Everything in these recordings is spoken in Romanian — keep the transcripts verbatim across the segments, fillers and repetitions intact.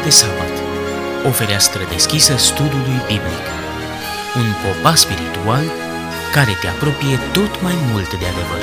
de sabat, o fereastră deschisă studiului biblic, un popas spiritual care te apropie tot mai mult de adevăr.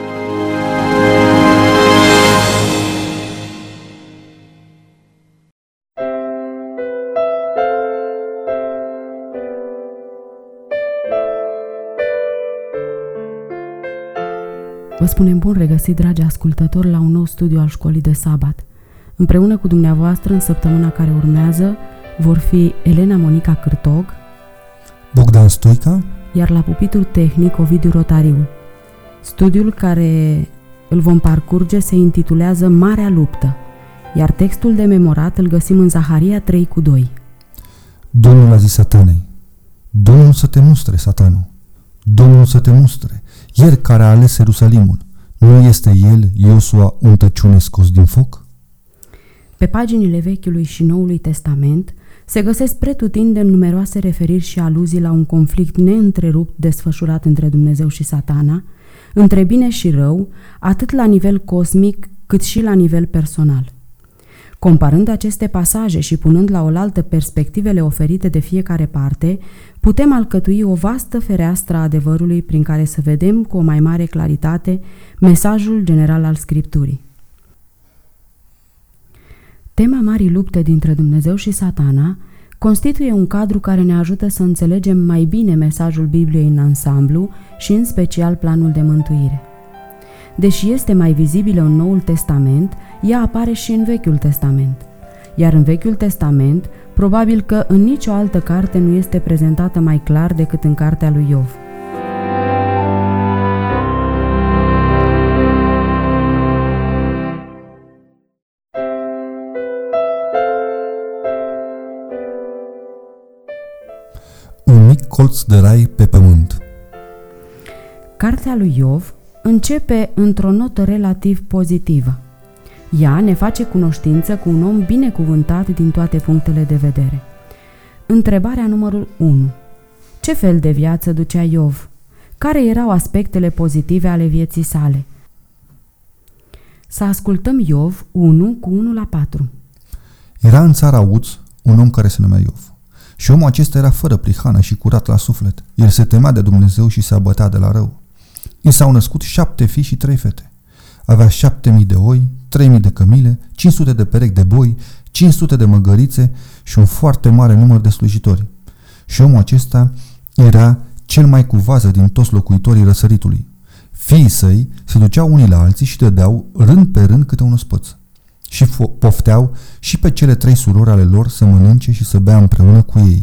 Vă spunem bun regăsit, dragi ascultători, la un nou studiu al Școlii de Sabat. Împreună cu dumneavoastră, în săptămâna care urmează, vor fi Elena Monica Cârtog, Bogdan Stoica, iar la pupitul tehnic Ovidiu Rotariu. Studiul care îl vom parcurge se intitulează Marea Luptă, iar textul de memorat îl găsim în Zaharia trei cu doi. Domnul a zis Satanei: Domnul să te mustre, Satanul, Domnul să te mustre, El care a ales Ierusalimul, nu este El, Iosua, un tăciune scos din foc? Pe paginile Vechiului și Noului Testament se găsesc pretutindeni numeroase referiri și aluzii la un conflict neîntrerupt desfășurat între Dumnezeu și Satana, între bine și rău, atât la nivel cosmic cât și la nivel personal. Comparând aceste pasaje și punând la oaltă perspectivele oferite de fiecare parte, putem alcătui o vastă fereastră a adevărului prin care să vedem cu o mai mare claritate mesajul general al Scripturii. Tema marii lupte dintre Dumnezeu și Satana constituie un cadru care ne ajută să înțelegem mai bine mesajul Bibliei în ansamblu și în special planul de mântuire. Deși este mai vizibilă în Noul Testament, ea apare și în Vechiul Testament. Iar în Vechiul Testament, probabil că în nicio altă carte nu este prezentată mai clar decât în cartea lui Iov. Un mic colț de rai pe pământ. Cartea lui Iov începe într-o notă relativ pozitivă. Ea ne face cunoștință cu un om binecuvântat din toate punctele de vedere. Întrebarea numărul unu. Ce fel de viață ducea Iov? Care erau aspectele pozitive ale vieții sale? Să ascultăm Iov unu cu unu la patru. Era în țara Uț un om care se numea Iov. Și omul acesta era fără prihană și curat la suflet. El se temea de Dumnezeu și se abătea de la rău. I s-au născut șapte fii și trei fete. Avea șapte mii de oi, trei mii de cămile, cinci sute de perechi de boi, cinci sute de măgărițe și un foarte mare număr de slujitori. Și omul acesta era cel mai cu vază din toți locuitorii răsăritului. Fiii săi se duceau unii la alții și dădeau rând pe rând câte un ospăț. Și pofteau și pe cele trei surori ale lor să mănânce și să bea împreună cu ei.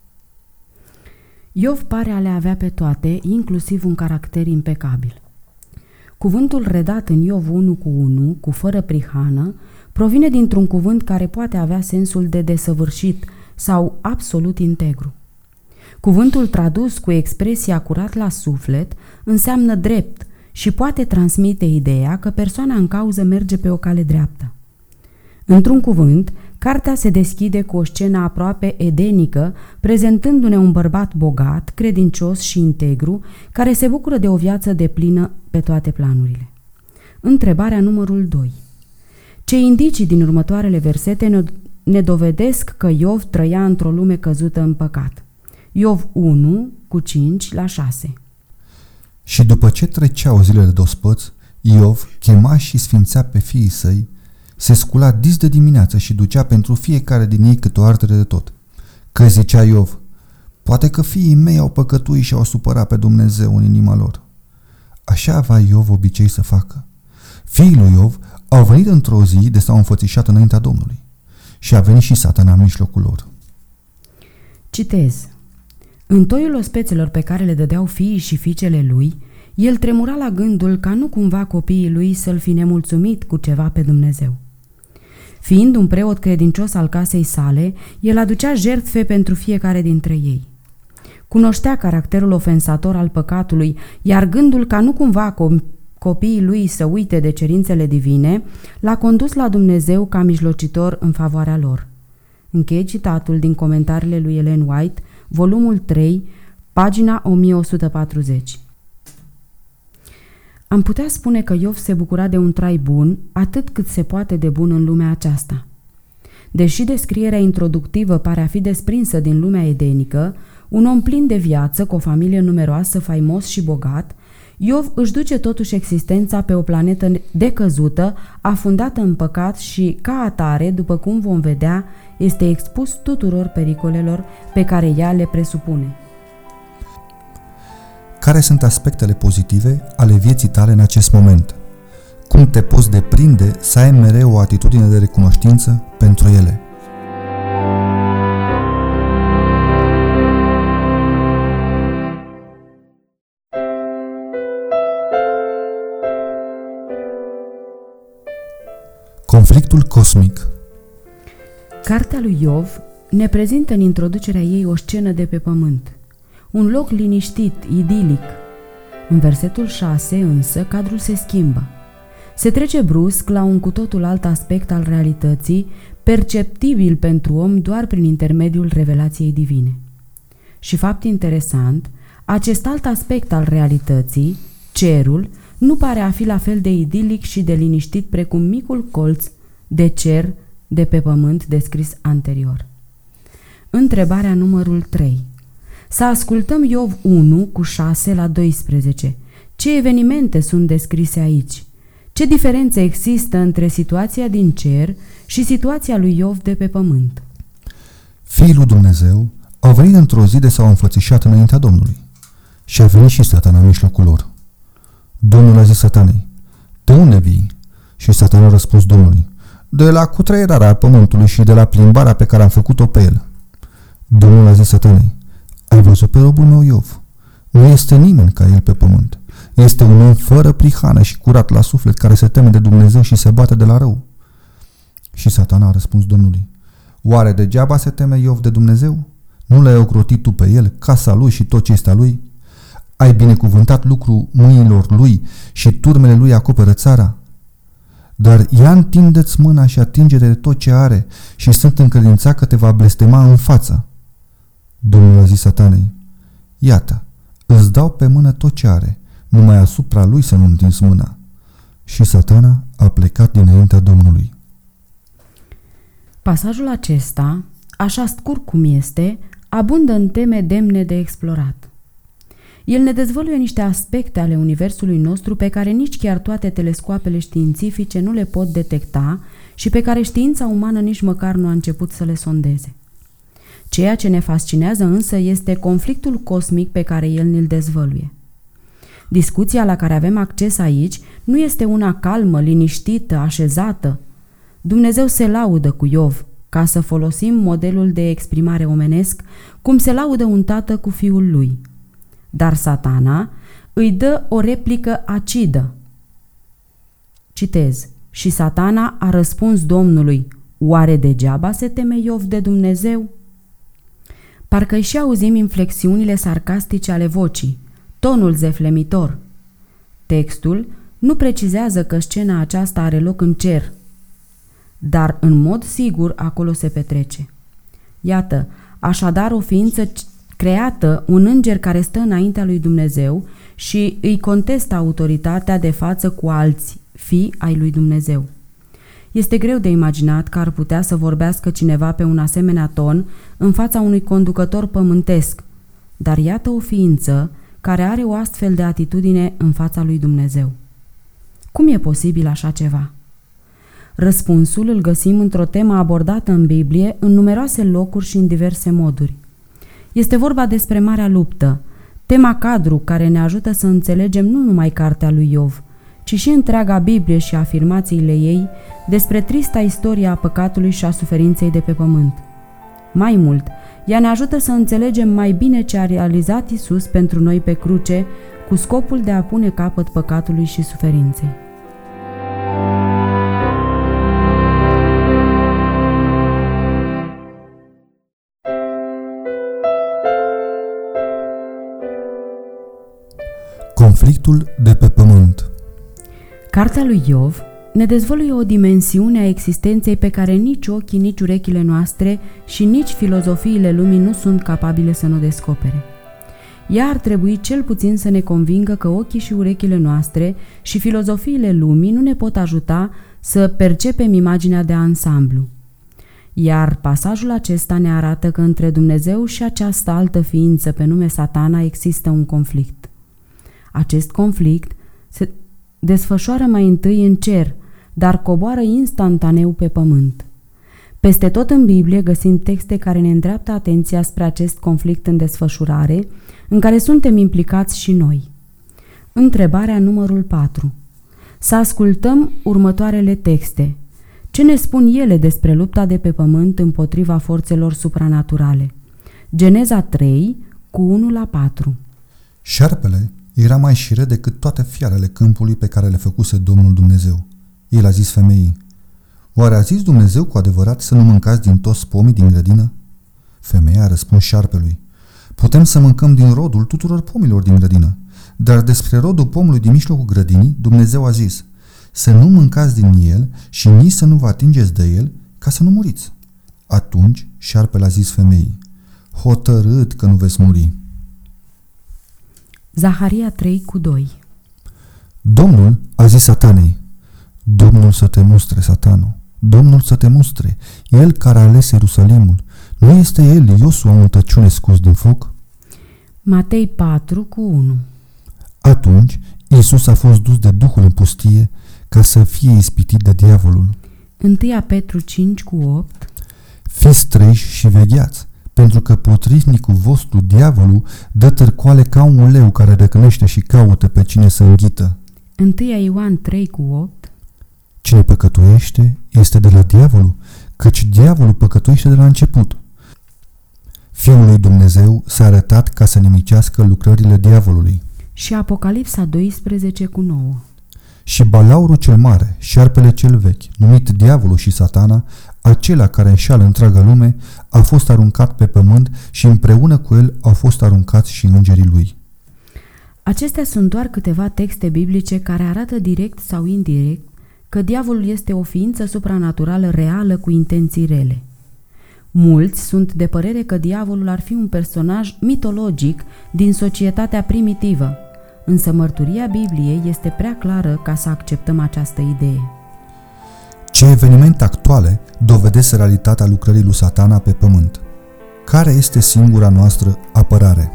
Iov pare a le avea pe toate, inclusiv un caracter impecabil. Cuvântul redat în Iov unu cu unu, cu fără prihană, provine dintr-un cuvânt care poate avea sensul de desăvârșit sau absolut integru. Cuvântul tradus cu expresia curat la suflet înseamnă drept și poate transmite ideea că persoana în cauză merge pe o cale dreaptă. Într-un cuvânt, cartea se deschide cu o scenă aproape edenică, prezentându-ne un bărbat bogat, credincios și integru, care se bucură de o viață deplină pe toate planurile. Întrebarea numărul doi. Ce indicii din următoarele versete ne dovedesc că Iov trăia într-o lume căzută în păcat? Iov unu cu cinci la șase. Și după ce treceau zilele de ospăț, Iov chema și sfințea pe fiii săi, se scula dis de dimineață și ducea pentru fiecare din ei câte o ardere de tot. Că zicea Iov: poate că fiii mei au păcătuit și au supărat pe Dumnezeu în inima lor. Așa avea Iov obicei să facă. Fiii lui Iov au venit într-o zi de s-au înfățișat înaintea Domnului și a venit și Satana în mijlocul lor. Citez. În toiul ospețelor pe care le dădeau fiii și fiicele lui, el tremura la gândul ca nu cumva copiii lui să-l fi nemulțumit cu ceva pe Dumnezeu. Fiind un preot credincios al casei sale, el aducea jertfe pentru fiecare dintre ei. Cunoștea caracterul ofensator al păcatului, iar gândul ca nu cumva copiii lui să uite de cerințele divine l-a condus la Dumnezeu ca mijlocitor în favoarea lor. Încheie citatul din comentariile lui Ellen White, volumul trei, pagina o mie o sută patruzeci. Am putea spune că Iov se bucura de un trai bun, atât cât se poate de bun în lumea aceasta. Deși descrierea introductivă pare a fi desprinsă din lumea edenică, un om plin de viață, cu o familie numeroasă, faimos și bogat, Iov își duce totuși existența pe o planetă decăzută, afundată în păcat și, ca atare, după cum vom vedea, este expus tuturor pericolelor pe care ea le presupune. Care sunt aspectele pozitive ale vieții tale în acest moment? Cum te poți deprinde să ai mereu o atitudine de recunoștință pentru ele? Conflictul cosmic. Cartea lui Iov ne prezintă în introducerea ei o scenă de pe pământ, un loc liniștit, idilic. În versetul șase însă cadrul se schimbă. Se trece brusc la un cu totul alt aspect al realității, perceptibil pentru om doar prin intermediul revelației divine. Și fapt interesant, acest alt aspect al realității, cerul, nu pare a fi la fel de idilic și de liniștit precum micul colț de cer de pe pământ descris anterior. Întrebarea numărul trei. Să ascultăm Iov unu cu șase la doisprezece. Ce evenimente sunt descrise aici? Ce diferență există între situația din cer și situația lui Iov de pe pământ? Fiii lui Dumnezeu au venit într-o zi de s-au înfățișat înaintea Domnului și a venit și Satana în mijlocul lor. Domnul a zis Satanei: de unde vii? Și Satana a răspuns Domnului: de la cutreierarea pământului și de la plimbarea pe care am făcut-o pe el. Domnul a zis Satanei: ai văzut pe robul meu Iov? Nu este nimeni ca el pe pământ. Este un om fără prihană și curat la suflet, care se teme de Dumnezeu și se bate de la rău. Și Satana a răspuns Domnului: oare degeaba se teme Iov de Dumnezeu? Nu l-ai ocrotit tu pe el, casa lui și tot ce este a lui? Ai binecuvântat lucrul mâinilor lui și turmele lui acoperă țara? Dar ia întinde-ți mâna și atinge-te de tot ce are și sunt încredințat că te va blestema în față. Domnul a zis Satanei: iată, îți dau pe mână tot ce are, numai asupra lui să nu întinzi mâna. Și Satana a plecat dinaintea Domnului. Pasajul acesta, așa scurt cum este, abundă în teme demne de explorat. El ne dezvăluie niște aspecte ale universului nostru pe care nici chiar toate telescoapele științifice nu le pot detecta și pe care știința umană nici măcar nu a început să le sondeze. Ceea ce ne fascinează însă este conflictul cosmic pe care el ne-l dezvăluie. Discuția la care avem acces aici nu este una calmă, liniștită, așezată. Dumnezeu se laudă cu Iov, ca să folosim modelul de exprimare omenesc, cum se laudă un tată cu fiul lui. Dar Satana îi dă o replică acidă. Citez: și Satana a răspuns Domnului: oare degeaba se teme Iov de Dumnezeu? Parcă-i și auzim inflexiunile sarcastice ale vocii, tonul zeflemitor. Textul nu precizează că scena aceasta are loc în cer, dar în mod sigur acolo se petrece. Iată, așadar o ființă creată, un înger care stă înaintea lui Dumnezeu și îi contestă autoritatea de față cu alți fii ai lui Dumnezeu. Este greu de imaginat că ar putea să vorbească cineva pe un asemenea ton în fața unui conducător pământesc, dar iată o ființă care are o astfel de atitudine în fața lui Dumnezeu. Cum e posibil așa ceva? Răspunsul îl găsim într-o temă abordată în Biblie în numeroase locuri și în diverse moduri. Este vorba despre Marea Luptă, tema cadru care ne ajută să înțelegem nu numai cartea lui Iov, ci și întreaga Biblie și afirmațiile ei despre trista istorie a păcatului și a suferinței de pe pământ. Mai mult, ea ne ajută să înțelegem mai bine ce a realizat Iisus pentru noi pe cruce, cu scopul de a pune capăt păcatului și suferinței. Conflictul de pe pământ. Cartea lui Iov ne dezvăluie o dimensiune a existenței pe care nici ochii, nici urechile noastre și nici filozofiile lumii nu sunt capabile să ne descopere. Ea ar trebui cel puțin să ne convingă că ochii și urechile noastre și filozofiile lumii nu ne pot ajuta să percepem imaginea de ansamblu. Iar pasajul acesta ne arată că între Dumnezeu și această altă ființă pe nume Satana există un conflict. Acest conflict se desfășoară mai întâi în cer, dar coboară instantaneu pe pământ. Peste tot în Biblie găsim texte care ne îndreaptă atenția spre acest conflict în desfășurare, în care suntem implicați și noi. Întrebarea numărul patru. Să ascultăm următoarele texte. Ce ne spun ele despre lupta de pe pământ împotriva forțelor supranaturale? Geneza trei, cu unu la patru. Șarpele era mai șire decât toate fiarele câmpului pe care le făcuse Domnul Dumnezeu. El a zis femeii: oare a zis Dumnezeu cu adevărat să nu mâncați din toți pomii din grădină? Femeia a răspuns șarpelui: putem să mâncăm din rodul tuturor pomilor din grădină, dar despre rodul pomului din mijlocul grădinii, Dumnezeu a zis: să nu mâncați din el și nici să nu vă atingeți de el, ca să nu muriți. Atunci șarpele a zis femeii: hotărât că nu veți muri. Zaharia trei cu doi. Domnul a zis Satanei: Domnul să te mustre, Satano, Domnul să te mustre, El care a ales Ierusalimul. Nu este El, Iosua, un tăciune scos din foc? Matei patru cu unu. Atunci Iisus a fost dus de Duhul în pustie ca să fie ispitit de diavolul. întâi Petru cinci cu opt. Fiți treji și vegheați, pentru că potrivnicul vostru, diavolul, dă târcoale ca un leu care răcnește și caută pe cine să înghită. întâi Ioan trei cu opt. Cine păcătuiește este de la diavolul, căci diavolul păcătuiește de la început. Fiul lui Dumnezeu s-a arătat ca să nimicească lucrările diavolului. Și Apocalipsa doisprezece cu nouă. Și balaurul cel mare, șarpele cel vechi, numit diavolul și Satana, acela care înșală întreaga lume, a fost aruncat pe pământ și împreună cu el au fost aruncați și îngerii lui. Acestea sunt doar câteva texte biblice care arată direct sau indirect că diavolul este o ființă supranaturală reală cu intenții rele. Mulți sunt de părere că diavolul ar fi un personaj mitologic din societatea primitivă, însă mărturia Bibliei este prea clară ca să acceptăm această idee. Ce evenimente actuale dovedesc realitatea lucrării lui Satana pe pământ? Care este singura noastră apărare?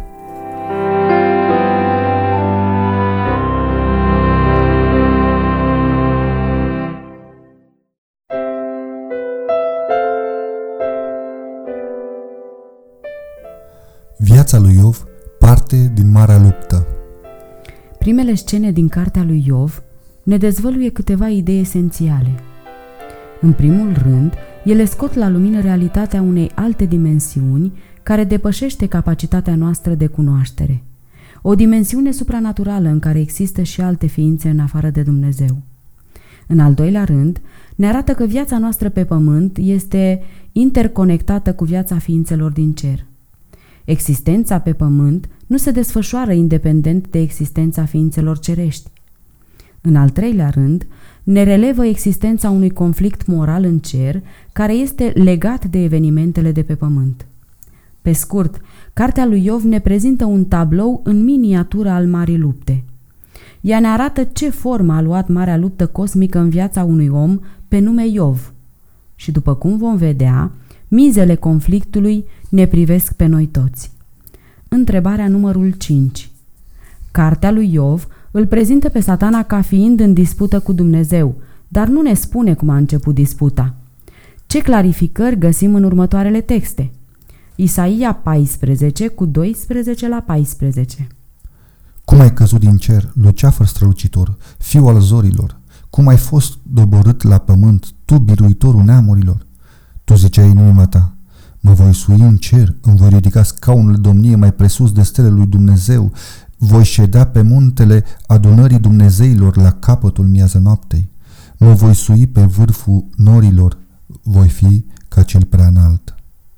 Viața lui Iov, parte din marea luptă. Primele scene din cartea lui Iov ne dezvăluie câteva idei esențiale. În primul rând, ele scot la lumină realitatea unei alte dimensiuni care depășește capacitatea noastră de cunoaștere. O dimensiune supranaturală în care există și alte ființe în afară de Dumnezeu. În al doilea rând, ne arată că viața noastră pe pământ este interconectată cu viața ființelor din cer. Existența pe pământ nu se desfășoară independent de existența ființelor cerești. În al treilea rând, ne relevă existența unui conflict moral în cer care este legat de evenimentele de pe pământ. Pe scurt, cartea lui Iov ne prezintă un tablou în miniatură al marii lupte. Ea ne arată ce formă a luat marea luptă cosmică în viața unui om pe nume Iov. Și după cum vom vedea, mizele conflictului ne privesc pe noi toți. Întrebarea numărul cinci. Cartea lui Iov îl prezintă pe Satana ca fiind în dispută cu Dumnezeu, dar nu ne spune cum a început disputa. Ce clarificări găsim în următoarele texte? Isaia paisprezece cu doisprezece la paisprezece. Cum ai căzut din cer, luceafăr strălucitor, fiu al zorilor? Cum ai fost doborât la pământ, tu biruitorul neamurilor? Tu ziceai în inima ta: mă voi sui în cer, îmi voi ridica scaunul de domnie mai presus de stele lui Dumnezeu, voi ședea pe muntele adunării Dumnezeilor la capătul miază noaptei, mă voi sui pe vârful norilor, voi fi ca cel prea înalt.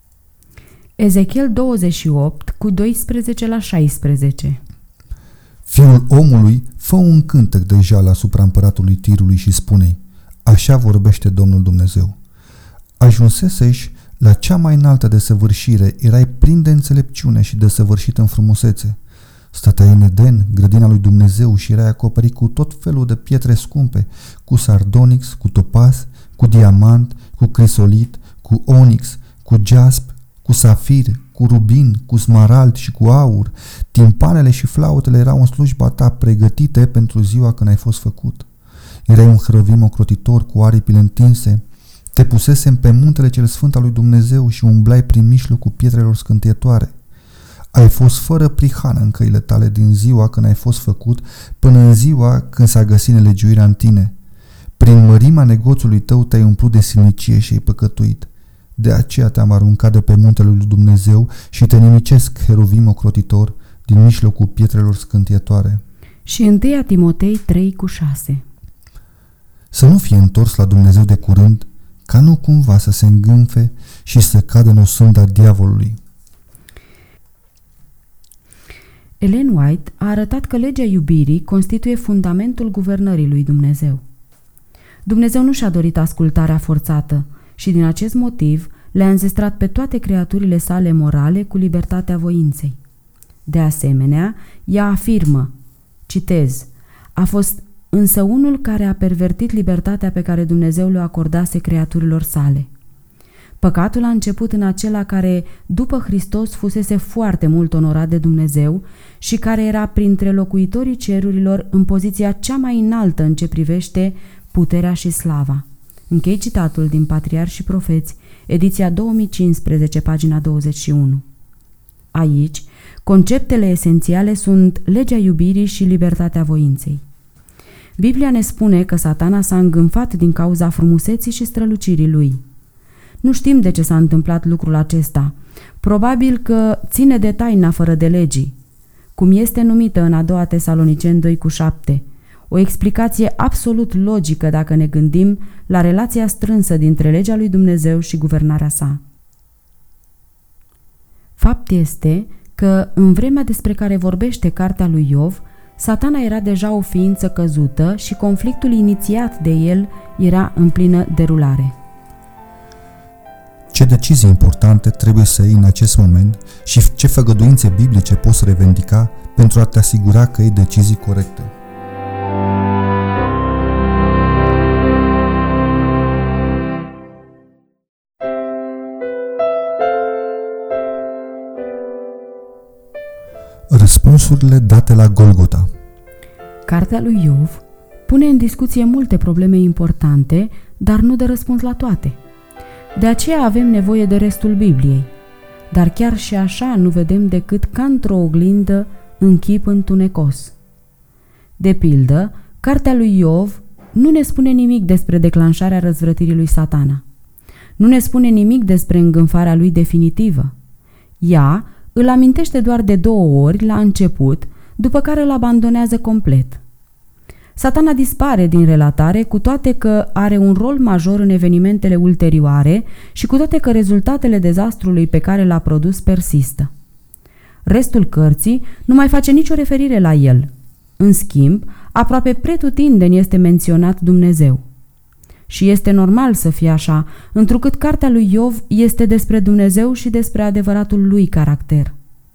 Ezechiel douăzeci și opt cu doisprezece la șaisprezece. Fiul omului, fă un cântec de jale asupra împăratului Tirului și spune-i: așa vorbește Domnul Dumnezeu. Ajunseseși la cea mai înaltă desăvârșire, erai plin de înțelepciune și desăvârșit în frumusețe. Stăteai în Eden, grădina lui Dumnezeu, și erai acoperit cu tot felul de pietre scumpe, cu sardonix, cu topaz, cu diamant, cu crisolit, cu onix, cu jasp, cu safir, cu rubin, cu smarald și cu aur. Timpanele și flautele erau în slujba ta, pregătite pentru ziua când ai fost făcut. Erai un hărăvim ocrotitor cu aripile întinse. Te pusesem pe muntele cel sfânt al lui Dumnezeu și umblai prin mijlocul pietrelor scânteietoare. Ai fost fără prihană în căile tale din ziua când ai fost făcut până în ziua când s-a găsit nelegiuirea în tine. Prin mărimea negoțului tău te-ai umplut de silnicie și ai păcătuit. De aceea te-am aruncat de pe muntele lui Dumnezeu și te nimicesc, heruvim ocrotitor, din mijlocul pietrelor scânteietoare. Și întâi Timotei trei cu șase. Să nu fie întors la Dumnezeu de curând, ca nu cumva să se îngânfe și să cadă în osânda diavolului. Ellen White a arătat că legea iubirii constituie fundamentul guvernării lui Dumnezeu. Dumnezeu nu și-a dorit ascultarea forțată și din acest motiv le-a înzestrat pe toate creaturile sale morale cu libertatea voinței. De asemenea, ea afirmă, citez, a fost însă unul care a pervertit libertatea pe care Dumnezeu le-o acordase creaturilor sale. Păcatul a început în acela care, după Hristos, fusese foarte mult onorat de Dumnezeu și care era printre locuitorii cerurilor în poziția cea mai înaltă în ce privește puterea și slava. Închei citatul din Patriarhi și Profeți, ediția două mii cincisprezece, pagina douăzeci și unu. Aici, conceptele esențiale sunt legea iubirii și libertatea voinței. Biblia ne spune că Satana s-a îngânfat din cauza frumuseții și strălucirii lui. Nu știm de ce s-a întâmplat lucrul acesta. Probabil că ține de taina fără de legii, cum este numită în a doua Tesaloniceni doi cu șapte. O explicație absolut logică dacă ne gândim la relația strânsă dintre legea lui Dumnezeu și guvernarea sa. Fapt este că, în vremea despre care vorbește cartea lui Iov, Satana era deja o ființă căzută și conflictul inițiat de el era în plină derulare. Ce decizii importante trebuie să iei în acest moment și ce făgăduințe biblice poți revendica pentru a te asigura că iei decizii corecte. Răspunsurile date la Golgota. Cartea lui Iov pune în discuție multe probleme importante, dar nu dă răspuns la toate. De aceea avem nevoie de restul Bibliei. Dar chiar și așa nu vedem decât ca într-o oglindă în chip întunecos. De pildă, cartea lui Iov nu ne spune nimic despre declanșarea răzvrătirii lui Satana. Nu ne spune nimic despre îngânfarea lui definitivă. Ea îl amintește doar de două ori la început, după care îl abandonează complet. Satana dispare din relatare, cu toate că are un rol major în evenimentele ulterioare și cu toate că rezultatele dezastrului pe care l-a produs persistă. Restul cărții nu mai face nicio referire la el. În schimb, aproape pretutindeni este menționat Dumnezeu. Și este normal să fie așa, întrucât cartea lui Iov este despre Dumnezeu și despre adevăratul lui caracter.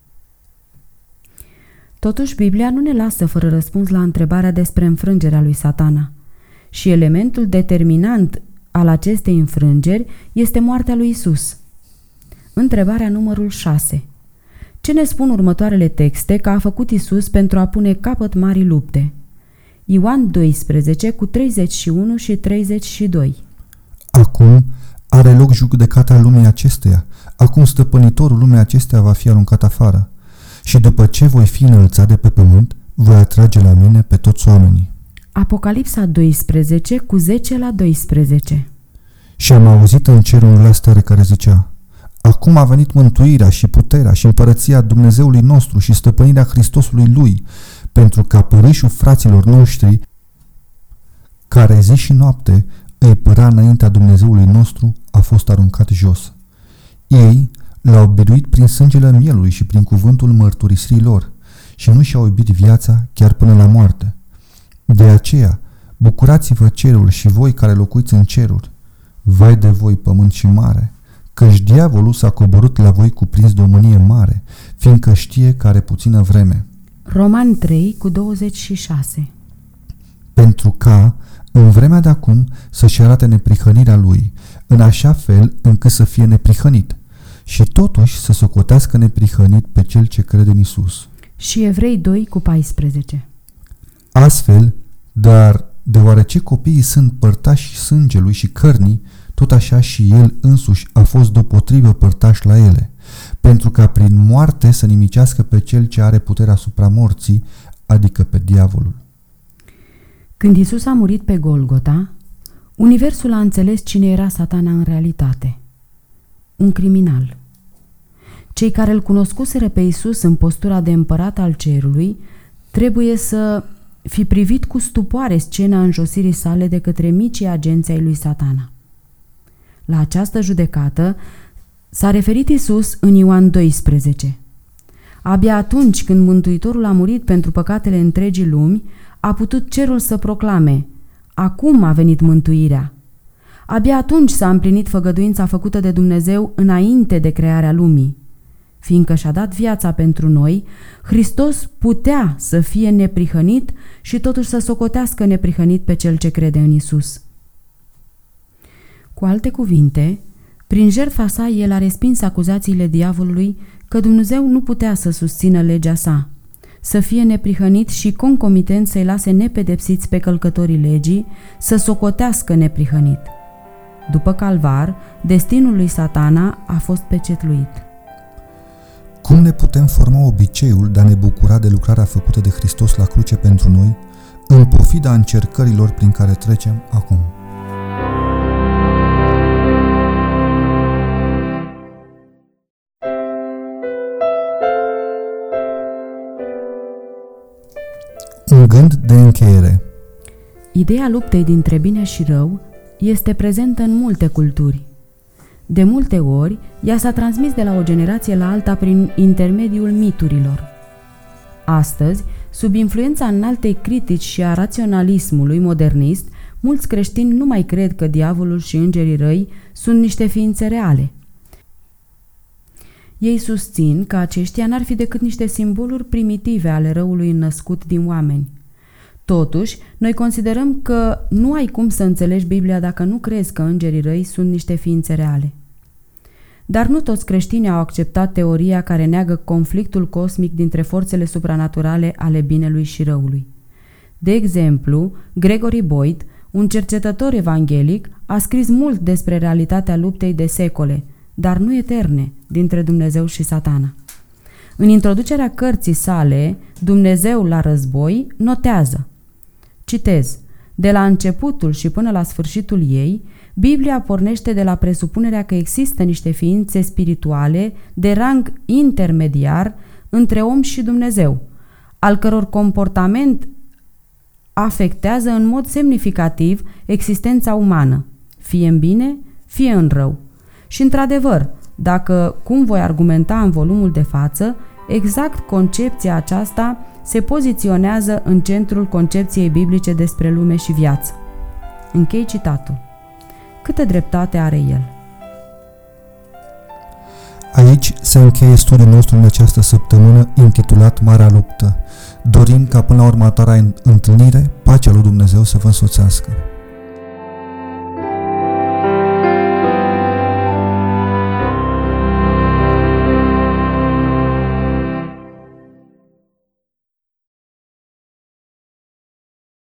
Totuși, Biblia nu ne lasă fără răspuns la întrebarea despre înfrângerea lui Satana. Și elementul determinant al acestei înfrângeri este moartea lui Isus. Întrebarea numărul șase. Ce ne spun următoarele texte că a făcut Isus pentru a pune capăt marii lupte? Ioan doisprezece cu treizeci și unu și treizeci și doi. Acum are loc judecata lumii acesteia. Acum stăpânitorul lumii acesteia va fi aruncat afară. Și după ce voi fi înălțat de pe pământ, voi atrage la mine pe toți oamenii. Apocalipsa doisprezece cu zece la doisprezece. Și am auzit în cer un glas tare care zicea: Acum a venit mântuirea și puterea și împărăția Dumnezeului nostru și stăpânirea Hristosului Lui, pentru ca părâșul fraților noștri, care zi și noapte îi păra înaintea Dumnezeului nostru, a fost aruncat jos. Ei l-au biruit prin sângele mielului și prin cuvântul mărturisirii lor și nu și-au iubit viața chiar până la moarte. De aceea, bucurați-vă cerul și voi care locuiți în ceruri. Vai de voi, pământ și mare, căci diavolul s-a coborât la voi cuprins de o mânie mare, fiindcă știe că are puțină vreme. Romani trei cu douăzeci și șase. Pentru ca, în vremea de acum, să-și arate neprihănirea lui, în așa fel încât să fie neprihănit și totuși să socotească neprihănit pe cel ce crede în Isus. Și Evrei doi cu paisprezece. Astfel, dar deoarece copiii sunt părtași sângelui și cărnii, tot așa și el însuși a fost deopotrivă părtaș la ele, pentru ca prin moarte să nimicească pe cel ce are puterea asupra morții, adică pe diavolul. Când Isus a murit pe Golgota, universul a înțeles cine era Satana în realitate. Un criminal. Cei care îl cunoscuseră pe Isus în postura de împărat al cerului trebuie să fi privit cu stupoare scena înjosirii sale de către micii agenți ai lui Satana. La această judecată s-a referit Isus în Ioan doisprezece. Abia atunci când Mântuitorul a murit pentru păcatele întregii lumi, a putut cerul să proclame: acum a venit mântuirea. Abia atunci s-a împlinit făgăduința făcută de Dumnezeu înainte de crearea lumii. Fiindcă și-a dat viața pentru noi, Hristos putea să fie neprihănit și totuși să socotească neprihănit pe cel ce crede în Isus. Cu alte cuvinte, prin jertfa sa el a respins acuzațiile diavolului că Dumnezeu nu putea să susțină legea sa, să fie neprihănit și concomitent să-i lase nepedepsiți pe călcătorii legii, să socotească neprihănit. După Calvar, destinul lui Satana a fost pecetluit. Cum ne putem forma obiceiul de a ne bucura de lucrarea făcută de Hristos la cruce pentru noi, în pofida încercărilor prin care trecem acum? Un gând de încheiere. Ideea luptei dintre bine și rău este prezentă în multe culturi. De multe ori, ea s-a transmis de la o generație la alta prin intermediul miturilor. Astăzi, sub influența înaltei critici și a raționalismului modernist, mulți creștini nu mai cred că diavolul și îngerii răi sunt niște ființe reale. Ei susțin că aceștia n-ar fi decât niște simboluri primitive ale răului născut din oameni. Totuși, noi considerăm că nu ai cum să înțelegi Biblia dacă nu crezi că îngerii răi sunt niște ființe reale. Dar nu toți creștinii au acceptat teoria care neagă conflictul cosmic dintre forțele supranaturale ale binelui și răului. De exemplu, Gregory Boyd, un cercetător evanghelic, a scris mult despre realitatea luptei de secole, dar nu eterne, dintre Dumnezeu și Satana. În introducerea cărții sale, Dumnezeu la război, notează: citez, de la începutul și până la sfârșitul ei, Biblia pornește de la presupunerea că există niște ființe spirituale de rang intermediar între om și Dumnezeu, al căror comportament afectează în mod semnificativ existența umană, fie în bine, fie în rău. Și într-adevăr, dacă, cum voi argumenta în volumul de față, exact concepția aceasta se poziționează în centrul concepției biblice despre lume și viață. Închei citatul. Câtă dreptate are el? Aici se încheie studiul nostru în această săptămână intitulat Marea Luptă. Dorim ca până la următoarea întâlnire, pacea lui Dumnezeu să vă însoțească.